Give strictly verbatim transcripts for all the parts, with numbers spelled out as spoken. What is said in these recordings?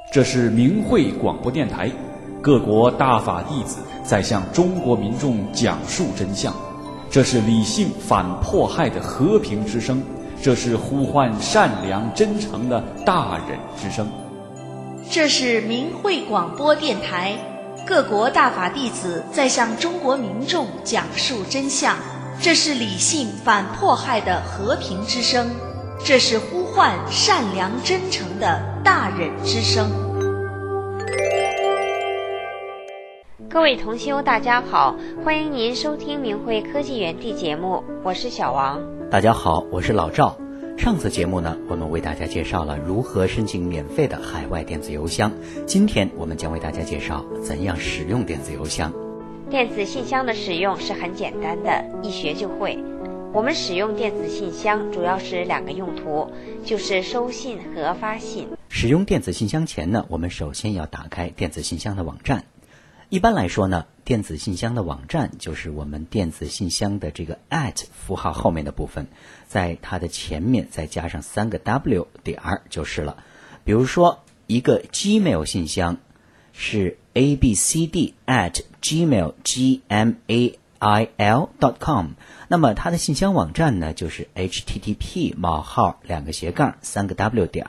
这是明慧广播电台，各国大法弟子在向中国民众讲述真相。这是理性反迫害的和平之声，这是呼唤善良真诚的大忍之声。 这是明慧广播电台，各国大法弟子在向中国民众讲述真相。这是理性反迫害的和平之声，这是呼唤善良真诚的大忍之声。 各位同修大家好，欢迎您收听明慧科技园地节目，我是小王。 大家好，我是老赵。上次节目呢，我们为大家介绍了如何申请免费的海外电子邮箱，今天我们将为大家介绍怎样使用电子邮箱。 电子信箱的使用是很简单的，一学就会。我们使用电子信箱主要是两个用途，就是收信和发信。 使用电子信箱前呢，我们首先要打开电子信箱的网站。一般来说呢，电子信箱的网站就是我们电子信箱的这个 at 符号后面的部分，在它的前面再加上三个 w 点就是了。比如说一个 Gmail 信箱是 abcd at gmail gmail dot com， 那么它的信箱网站呢就是 http 冒号两个斜杠三个 w 点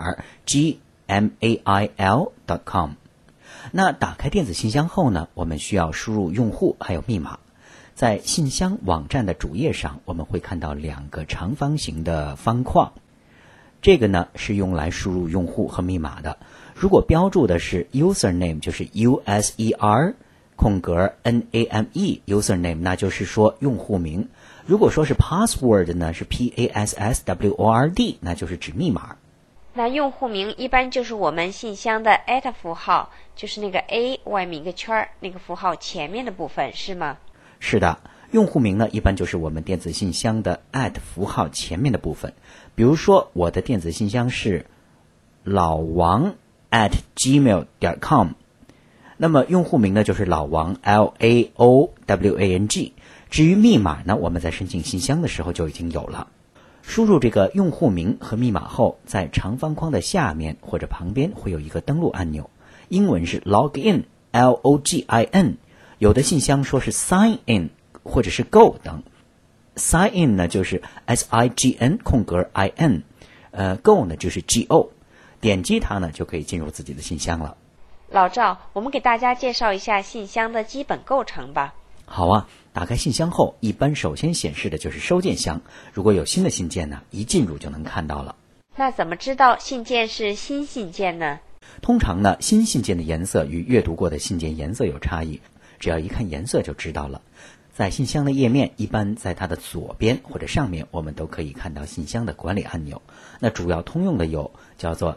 gmail dot com。那打开电子信箱后呢，我们需要输入用户还有密码。在信箱网站的主页上，我们会看到两个长方形的方框，这个呢是用来输入用户和密码的。如果标注的是 username， 就是 user 空格 name username， 那就是说用户名。如果说是 password 呢，是 password， 那就是指密码。 那用户名一般就是我们信箱的 at 符号，就是那个 a 外面一个圈那个符号前面的部分，是吗？ 是的，用户名呢一般就是我们电子信箱的 at 符号前面的部分。比如说我的电子信箱是老王 at gmail dot com， 那么用户名呢就是老王 L A O W A N G。 至于密码呢，我们在申请信箱的时候就已经有了。输入这个用户名和密码后，在长方框的下面或者旁边会有一个登录按钮，英文是 login L O G I N， 有的信箱说是 sign in 或者是 go 等。 sign in 呢就是 S I G N 空格 I N， 呃 go 呢就是 G O， 点击它呢就可以进入自己的信箱了。 老赵，我们给大家介绍一下信箱的基本构成吧。 好啊，打开信箱后，一般首先显示的就是收件箱，如果有新的信件呢，一进入就能看到了。 那怎么知道信件是新信件呢？ 通常呢，新信件的颜色与阅读过的信件颜色有差异，只要一看颜色就知道了。在信箱的页面，一般在它的左边或者上面，我们都可以看到信箱的管理按钮。那主要通用的有叫做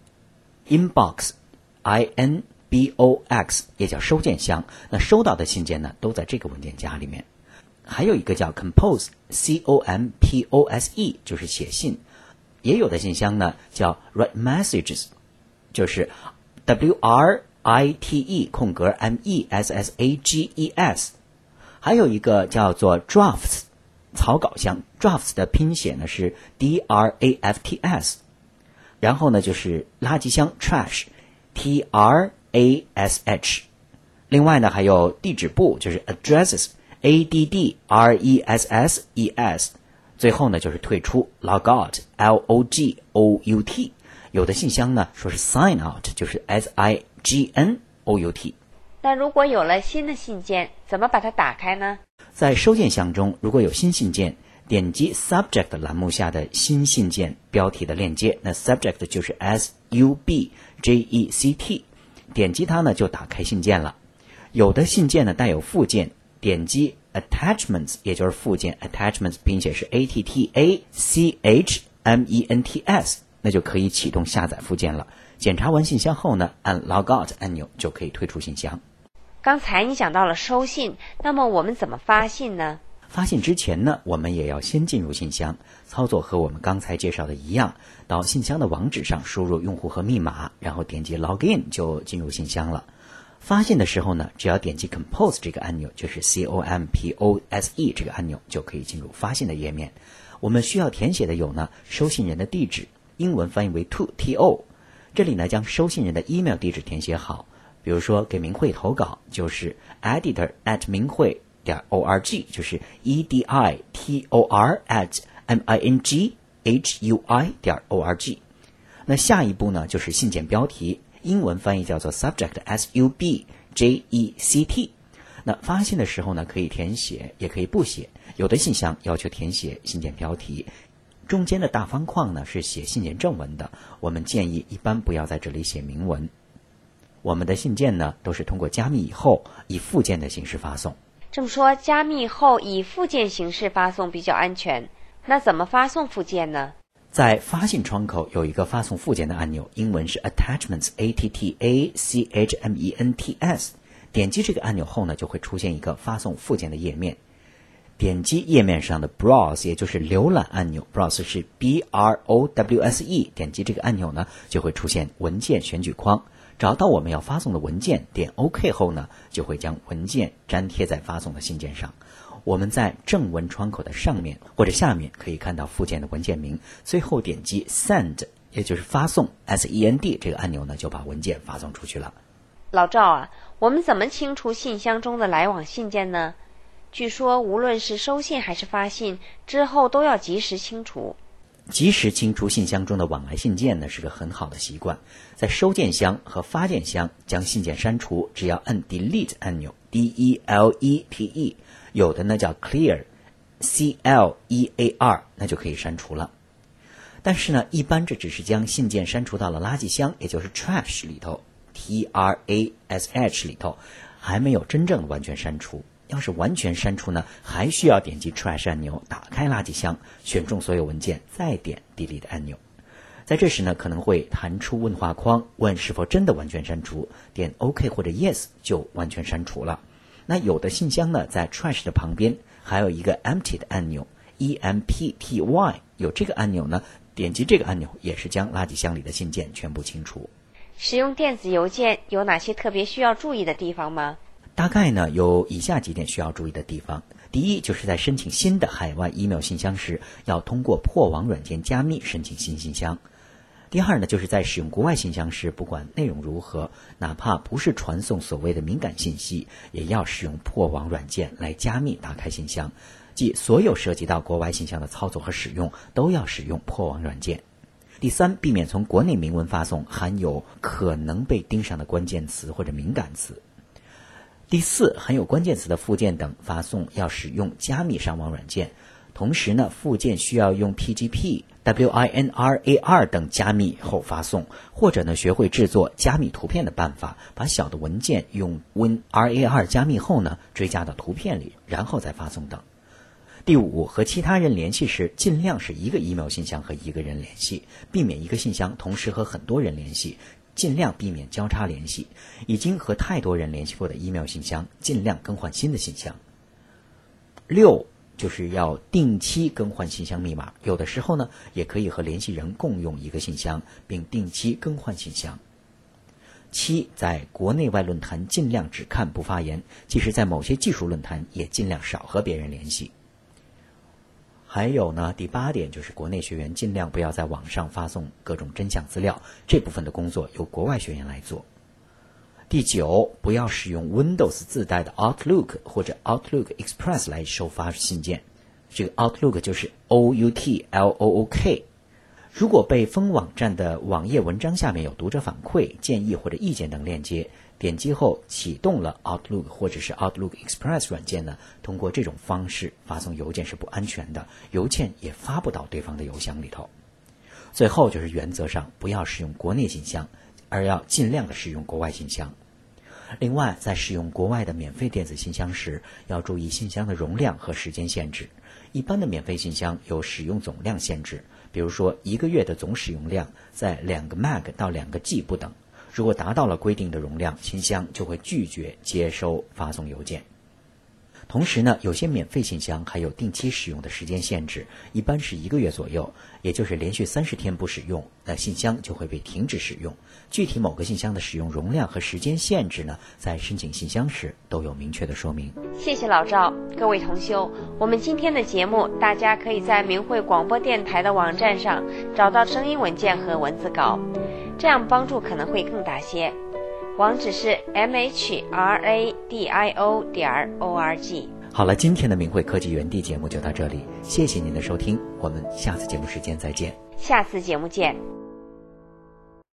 inbox I N B O X， 也叫收件箱，那收到的信件呢都在这个文件夹里面。还有一个叫 compose C O M P O S E， 就是写信。也有的信箱呢叫 write messages， 就是 W R I T E 空格 M E S S A G E S。 还有一个叫做 drafts 草稿箱， drafts 的拼写呢是 D R A F T S。 然后呢就是垃圾箱 trash T R A S H。 另外呢还有地址簿，就是 addresses A D D R E S S E S。 最后呢就是退出 log out L O G O U T。 有的信箱呢说是 sign out， 就是 S I G N O U T。 那如果有了新的信件，怎么把它打开呢？ 在收件箱中，如果有新信件，点击 subject 栏目下的新信件标题的链接，那 subject 就是 S U B J E C T， 点击它呢就打开信件了。有的信件呢带有附件，点击 attachments 也就是附件， attachments 拼写是 A T T A C H M E N T S， 那就可以启动下载附件了。检查完信箱后呢，按 log out 按钮就可以退出信箱。 刚才你讲到了收信，那么我们怎么发信呢？ 发信之前呢，我们也要先进入信箱，操作和我们刚才介绍的一样，到信箱的网址上输入用户和密码，然后点击 login 就进入信箱了。发信的时候呢，只要点击 compose 这个按钮，就是 C O M P O S E 这个按钮，就可以进入发信的页面。我们需要填写的有呢，收信人的地址，英文翻译为 to T O， 这里呢将收信人的 email 地址填写好，比如说给明慧投稿就是 editor at 明慧点 org， 就是 e d i t o r at m i n g h u i 点 org。那下一步呢就是信件标题，英文翻译叫做 subject s u b j e c t。那发信的时候呢可以填写也可以不写，有的信箱要求填写信件标题，中间的大方框呢是写信件正文的，我们建议一般不要在这里写明文。我们的信件呢都是通过加密以后以附件的形式发送。 这么说，加密后以附件形式发送比较安全，那怎么发送附件呢？ 在发信窗口有一个发送附件的按钮，英文是 attachments A T T A C H M E N T S。 点击这个按钮后呢就会出现一个发送附件的页面，点击页面上的 browse 也就是浏览按钮， browse 是 B R O W S E， 点击这个按钮呢就会出现文件选举框，找到我们要发送的文件，点 OK 后呢就会将文件粘贴在发送的信件上。我们在正文窗口的上面或者下面可以看到附件的文件名，最后点击 Send 也就是发送 S E N D 这个按钮呢就把文件发送出去了。 老赵啊，我们怎么清除信箱中的来往信件呢？据说无论是收信还是发信之后都要及时清除。 及时清除信箱中的往来信件呢是个很好的习惯，在收件箱和发件箱将信件删除，只要按 Delete 按钮 D E L E T E， 有的呢叫 Clear C L E A R， 那就可以删除了。但是呢一般这只是将信件删除到了垃圾箱，也就是 Trash 里头 T R A S H 里头，还没有真正的完全删除。要是完全删除呢，还需要点击 Trash 按钮，打开垃圾箱，选中所有文件，再点 Delete 按钮。在这时呢，可能会弹出问话框，问是否真的完全删除，点 OK 或者 Yes 就完全删除了。那有的信箱呢，在 Trash 的旁边还有一个 Empty 的按钮 E M P T Y， 有这个按钮呢，点击这个按钮也是将垃圾箱里的信件全部清除。 使用电子邮件有哪些特别需要注意的地方吗？ 大概呢有以下几点需要注意的地方。第一，就是在申请新的海外 email 信箱时，要通过破网软件加密申请新信箱。第二呢，就是在使用国外信箱时，不管内容如何，哪怕不是传送所谓的敏感信息，也要使用破网软件来加密打开信箱，即所有涉及到国外信箱的操作和使用都要使用破网软件。第三，避免从国内明文发送含有可能被盯上的关键词或者敏感词。第四，含有关键词的附件等发送要使用加密上网软件，同时呢，附件需要用 P G P、W I N R A R 等加密后发送，或者呢，学会制作加密图片的办法，把小的文件用 Win R A R 加密后呢，追加到图片里，然后再发送等。第五，和其他人联系时，尽量是一个 email 信箱和一个人联系，避免一个信箱同时和很多人联系，尽量避免交叉联系。已经和太多人联系过的 email 信箱，尽量更换新的信箱。六，就是要定期更换信箱密码，有的时候呢，也可以和联系人共用一个信箱，并定期更换信箱。七，在国内外论坛尽量只看不发言，即使在某些技术论坛也尽量少和别人联系。还有呢，第八点就是国内学员尽量不要在网上发送各种真相资料，这部分的工作由国外学员来做。第九，不要使用 Windows 自带的 Outlook 或者 Outlook Express 来收发信件，这个 Outlook 就是 O U T L O O K。如果被封网站的网页文章下面有读者反馈、建议或者意见等链接，点击后启动了 Outlook 或者是 Outlook Express 软件呢，通过这种方式发送邮件是不安全的，邮件也发不到对方的邮箱里头。最后就是原则上不要使用国内信箱，而要尽量的使用国外信箱。另外，在使用国外的免费电子信箱时，要注意信箱的容量和时间限制。一般的免费信箱有使用总量限制，比如说一个月的总使用量在两个 meg 到两个 G 不等。如果达到了规定的容量，信箱就会拒绝接收发送邮件。同时呢，有些免费信箱还有定期使用的时间限制，一般是一个月左右，也就是连续三十天不使用，那信箱就会被停止使用。具体某个信箱的使用容量和时间限制呢，在申请信箱时都有明确的说明。 谢谢老赵。各位同修，我们今天的节目大家可以在明慧广播电台的网站上找到声音文件和文字稿。 这样帮助可能会更大些。网址是 m h r a d i o 点 o r g。 好了，今天的明慧科技园地节目就到这里，谢谢您的收听，我们下次节目时间再见。 下次节目见。